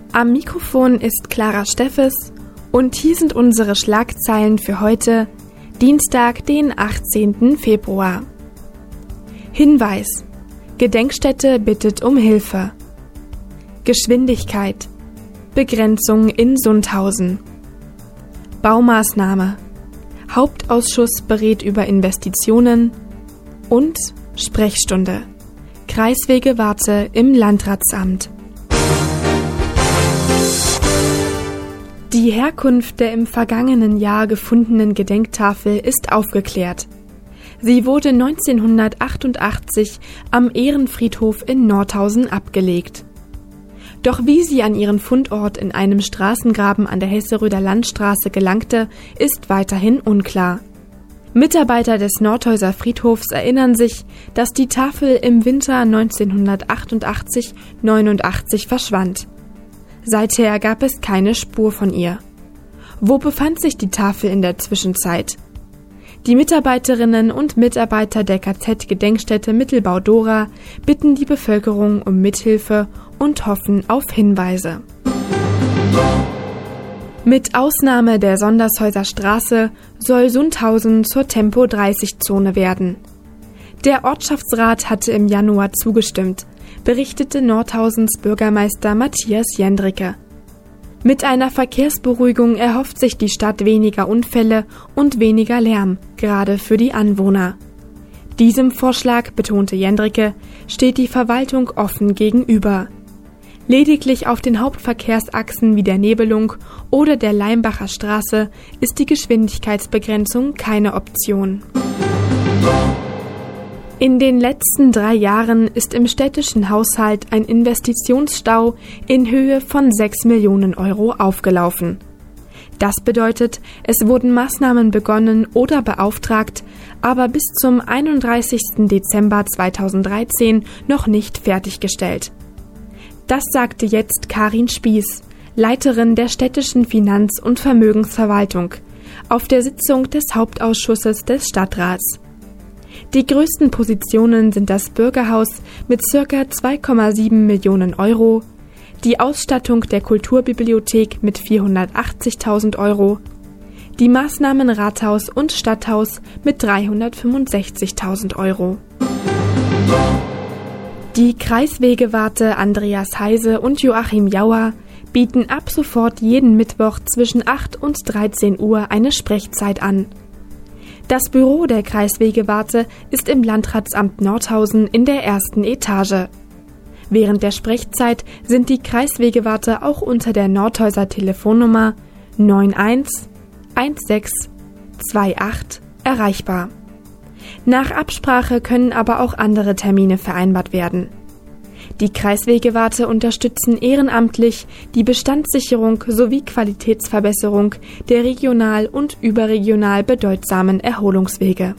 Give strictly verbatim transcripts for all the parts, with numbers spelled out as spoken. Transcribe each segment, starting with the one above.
Am Mikrofon ist Clara Steffes und hier sind unsere Schlagzeilen für heute, Dienstag, den achtzehnten Februar. Hinweis: Gedenkstätte bittet um Hilfe. Geschwindigkeit: Begrenzung in Sundhausen. Baumaßnahme: Hauptausschuss berät über Investitionen. Und Sprechstunde: Kreiswegewarte im Landratsamt. Die Herkunft der im vergangenen Jahr gefundenen Gedenktafel ist aufgeklärt. Sie wurde neunzehnhundertachtundachtzig am Ehrenfriedhof in Nordhausen abgelegt. Doch wie sie an ihren Fundort in einem Straßengraben an der Hesseröder Landstraße gelangte, ist weiterhin unklar. Mitarbeiter des Nordhäuser Friedhofs erinnern sich, dass die Tafel im Winter neunzehnhundertachtundachtzig neunundachtzig verschwand. Seither gab es keine Spur von ihr. Wo befand sich die Tafel in der Zwischenzeit? Die Mitarbeiterinnen und Mitarbeiter der K Z-Gedenkstätte Mittelbau-Dora bitten die Bevölkerung um Mithilfe und hoffen auf Hinweise. Mit Ausnahme der Sondershäuser Straße soll Sundhausen zur Tempo dreißig Zone werden. Der Ortschaftsrat hatte im Januar zugestimmt, berichtete Nordhausens Bürgermeister Matthias Jendricke. Mit einer Verkehrsberuhigung erhofft sich die Stadt weniger Unfälle und weniger Lärm, gerade für die Anwohner. Diesem Vorschlag, betonte Jendricke, steht die Verwaltung offen gegenüber. Lediglich auf den Hauptverkehrsachsen wie der Nebelung oder der Leimbacher Straße ist die Geschwindigkeitsbegrenzung keine Option. In den letzten drei Jahren ist im städtischen Haushalt ein Investitionsstau in Höhe von sechs Millionen Euro aufgelaufen. Das bedeutet, es wurden Maßnahmen begonnen oder beauftragt, aber bis zum einunddreißigsten Dezember zweitausenddreizehn noch nicht fertiggestellt. Das sagte jetzt Karin Spieß, Leiterin der städtischen Finanz- und Vermögensverwaltung, auf der Sitzung des Hauptausschusses des Stadtrats. Die größten Positionen sind das Bürgerhaus mit ca. zwei Komma sieben Millionen Euro, die Ausstattung der Kulturbibliothek mit vierhundertachtzigtausend Euro, die Maßnahmen Rathaus und Stadthaus mit dreihundertfünfundsechzigtausend Euro. Die Kreiswegewarte Andreas Heise und Joachim Jauer bieten ab sofort jeden Mittwoch zwischen acht und dreizehn Uhr eine Sprechzeit an. Das Büro der Kreiswegewarte ist im Landratsamt Nordhausen in der ersten Etage. Während der Sprechzeit sind die Kreiswegewarte auch unter der Nordhäuser Telefonnummer neun eins eins sechs zwei acht erreichbar. Nach Absprache können aber auch andere Termine vereinbart werden. Die Kreiswegewarte unterstützen ehrenamtlich die Bestandssicherung sowie Qualitätsverbesserung der regional und überregional bedeutsamen Erholungswege.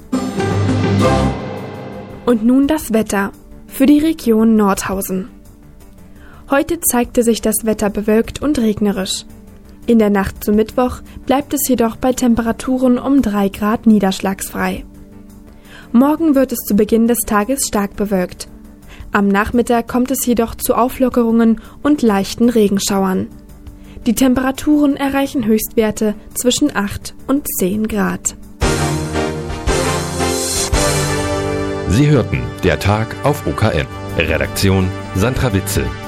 Und nun das Wetter für die Region Nordhausen. Heute zeigte sich das Wetter bewölkt und regnerisch. In der Nacht zum Mittwoch bleibt es jedoch bei Temperaturen um drei Grad niederschlagsfrei. Morgen wird es zu Beginn des Tages stark bewölkt. Am Nachmittag kommt es jedoch zu Auflockerungen und leichten Regenschauern. Die Temperaturen erreichen Höchstwerte zwischen acht und zehn Grad. Sie hörten der Tag auf O K M. Redaktion Sandra Witzel.